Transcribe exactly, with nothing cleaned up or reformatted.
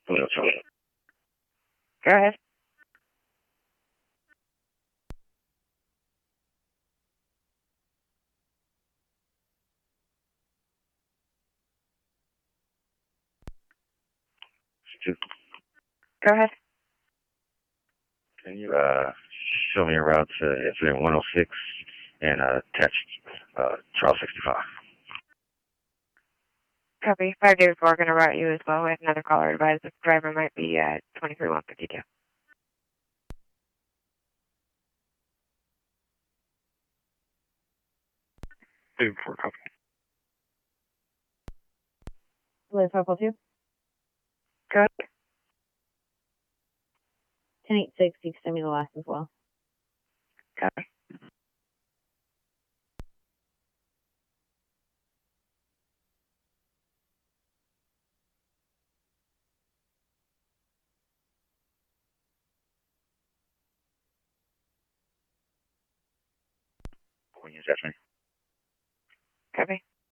Hello, Charlie. Go ahead. Stu, Go ahead. can you uh show me around to incident one oh six and uh attach uh Charles sixty-five? Copy. Five days before, going to route you as well. We have another caller advised the driver might be at twenty-three one fifty-two. Two four copy. Liz Hopeful two. Go ahead. ten eight six, you can send me the last as well. Copy. When you use that thing. Copy.